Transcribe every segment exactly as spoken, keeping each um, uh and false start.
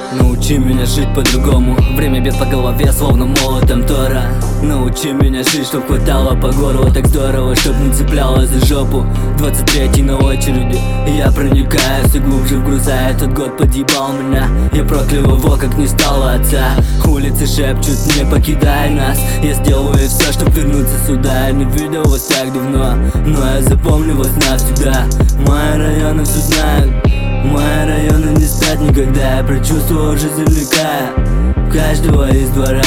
Научи меня жить по-другому. Время бьет по голове, словно молотом Тора. Научи меня жить, чтоб хватало по горло. Так здорово, чтоб не цепляло за жопу. Двадцать третий на очереди, я проникаю все глубже в груза. Этот год подъебал меня, я проклял его, как не стало отца. Улицы шепчут, не покидай нас. Я сделаю все, чтоб вернуться сюда. Я не видел вас так давно, но я запомню вас навсегда. Мои районы все знают, мои районы не спят никогда. Я прочувствовал жизнь земляка, каждого из двора.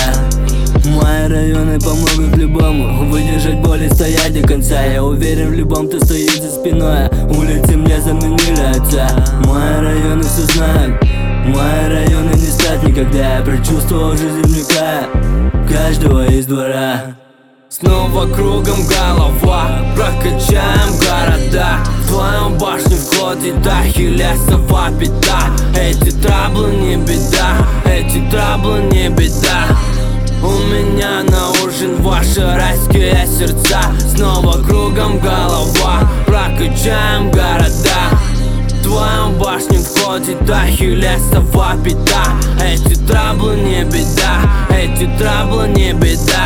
Мои районы помогут любому выдержать боль и стоять до конца. Я уверен в любом, кто стоит за спиной. Улицы мне заменили отца. Мои районы все знают, мои районы не спят никогда. Я прочувствовал жизнь земляка, каждого из двора. Снова кругом голова, прокачаем города. В твою башню входит ахиллесова пята. Эти траблы не беда, эти траблы не беда. У меня на ужин ваши райские сердца. Снова кругом голова, прокачаем города. В твою башню входит ахиллесова пята. Эти траблы не беда, эти траблы не беда.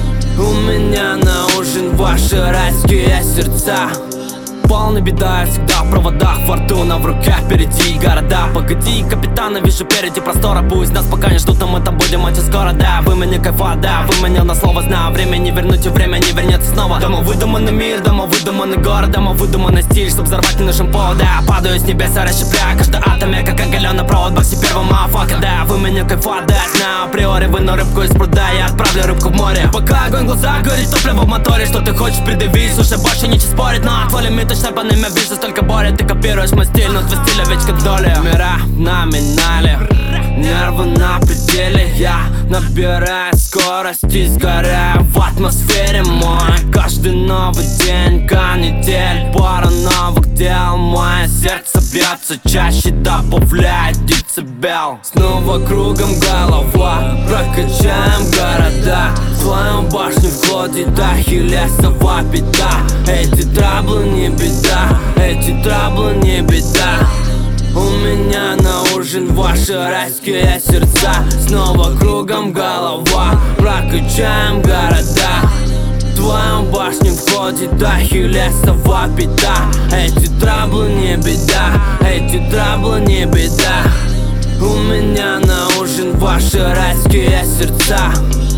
У меня на ужин ваши райские сердца. Полная беда, я всегда в проводах, фортуна в руках, впереди города. Погоди, капитана, вижу впереди простора. Пусть нас пока не ждут, но мы там будем очень скоро, да. Вы меня кайфа, да, вы меня на слово знаю. Время не вернуть, и время не вернется снова. Дома выдуманный мир, дома выдуманный город, дома выдуманный стиль, чтоб взорвать не нашим поводом. Падаю с небес, расщепляю каждый атом, я как оголенный провод, боксе первого мафака, да. Вы меня кайфа, да, знаю априори, выну рыбку из пруда, я отправлю рыбку в море. Пока огонь в глазах горит, топливо в моторе, что ты хочешь предъявить, слушай, больше ничего спорит, но твой лимит точно по ними вижу, столько боли, ты копируешь мой стиль, но твой стиль ведь как доля. Мира в номинале, нервы на пределе, я набираю скорость и сгораю в атмосфере мой. Каждый новый день, канитель, пара новых дел. Мое сердце бьется чаще, добавляет децибел. Снова кругом голова, прокачаем города. В твою башню входит ахиллесова пята. Эти траблы не беда, эти траблы не беда. У меня на ужин ваши райские сердца. Снова кругом голова, прокачаем города. В твою башню входит ахиллесова пята. Эти траблы не беда, эти траблы не беда. У меня на ужин ваши райские сердца.